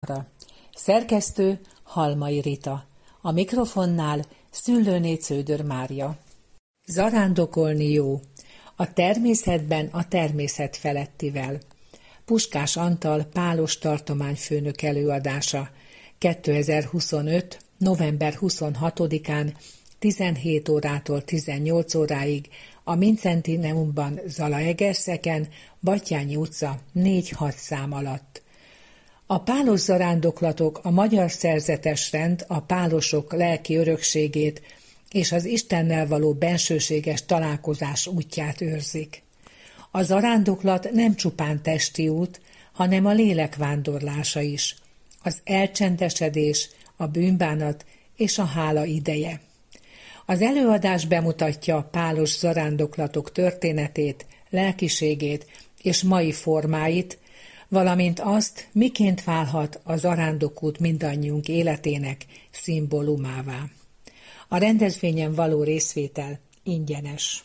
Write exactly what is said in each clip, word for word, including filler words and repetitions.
napra. Szerkesztő Halmai Rita. A mikrofonnál Szüllőné Cződör Mária. Zarándokolni jó. A természetben a természet felettivel. Puskás Antal Pálos tartományfőnök előadása. kétezer-huszonöt. november huszonhatodikán tizenhét órától tizennyolc óráig a Mincentineumban Zalaegerszegen, Batthyány utca négy hat szám alatt. A pálos zarándoklatok a magyar szerzetes rend a pálosok lelki örökségét és az Istennel való bensőséges találkozás útját őrzik. A zarándoklat nem csupán testi út, hanem a lélek vándorlása is, az elcsendesedés, a bűnbánat és a hála ideje. Az előadás bemutatja a pálos zarándoklatok történetét, lelkiségét és mai formáit, valamint azt, miként válhat a zarándokút mindannyiunk életének szimbólumává. A rendezvényen való részvétel ingyenes.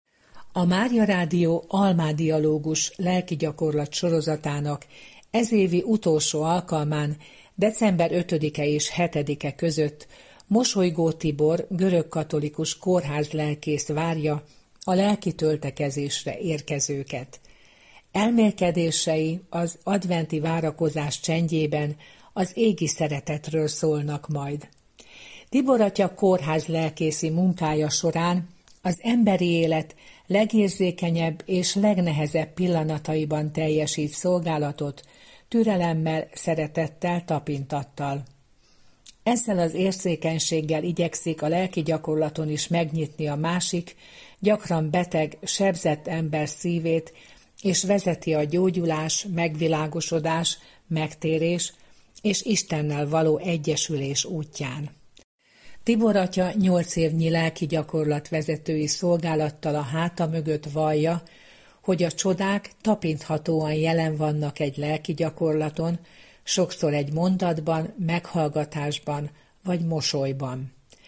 A Mária Rádió Almádialógus lelki gyakorlat sorozatának ezévi utolsó alkalmán december ötödike és hetedike között Mosolygó Tibor görögkatolikus kórház lelkész várja a lelki töltekezésre érkezőket. Elmélkedései az adventi várakozás csendjében az égi szeretetről szólnak majd. Tibor atya kórház lelkészi munkája során az emberi élet legérzékenyebb és legnehezebb pillanataiban teljesít szolgálatot, türelemmel, szeretettel, tapintattal. Ezzel az érzékenységgel igyekszik a lelki gyakorlaton is megnyitni a másik, gyakran beteg, sebzett ember szívét, és vezeti a gyógyulás, megvilágosodás, megtérés és Istennel való egyesülés útján. Tibor atya nyolc évnyi lelki gyakorlat vezetői szolgálattal a háta mögött vallja, hogy a csodák tapinthatóan jelen vannak egy lelki gyakorlaton, sokszor egy mondatban, meghallgatásban vagy mosolyban.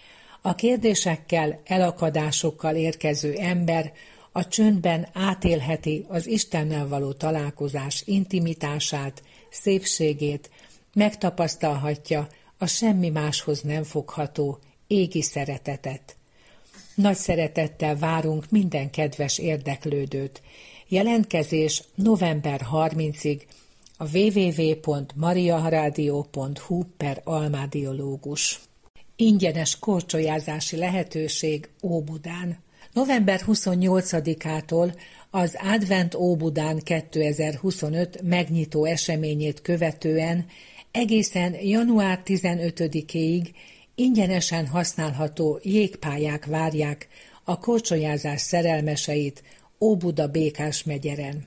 A kérdésekkel, elakadásokkal érkező ember a csöndben átélheti az Istennel való találkozás intimitását, szépségét, megtapasztalhatja a semmi máshoz nem fogható égi szeretetet. Nagy szeretettel várunk minden kedves érdeklődőt. Jelentkezés november harmincadikáig a double-u double-u double-u pont mariaradio pont hu per almádiológus. Ingyenes korcsolyázási lehetőség Óbudán. november huszonnyolcadikától az Advent Óbudán kétezer-huszonöt megnyitó eseményét követően egészen január tizenötödikéig ingyenesen használható jégpályák várják a korcsolyázás szerelmeseit Óbuda Békás megyeren.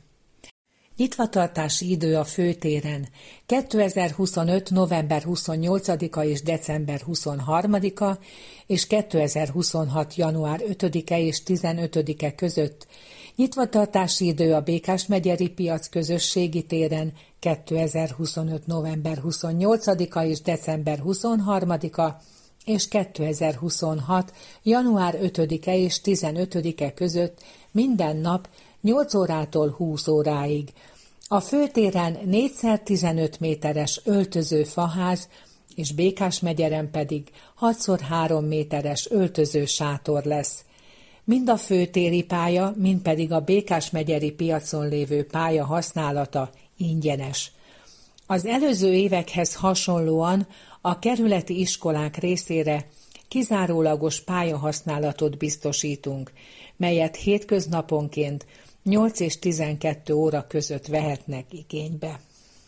Nyitvatartási idő a főtéren kétezer-huszonöt. november huszonnyolcadika és december huszonharmadika és kétezer-huszonhat. január ötödike és tizenötödike között. Nyitvatartási idő a Békás megyeri piac közösségi téren kétezer-huszonöt. november huszonnyolcadika és december huszonharmadika és kétezer-huszonhat. január ötödike és tizenötödike között minden nap nyolc órától húsz óráig. A főtéren négy szer tizenöt méteres öltöző faház, és Békás megyeren pedig hat szer három méteres öltöző sátor lesz. Mind a főtéri pálya, mind pedig a Békás megyeri piacon lévő pálya használata ingyenes. Az előző évekhez hasonlóan a kerületi iskolák részére kizárólagos pályahasználatot biztosítunk, melyet hétköznaponként nyolc és tizenkettő óra között vehetnek igénybe.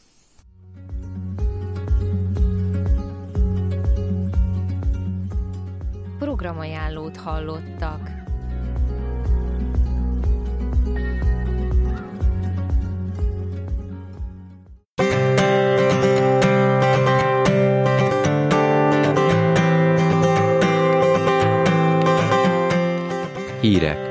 Programajánlót hallottak. Hírek.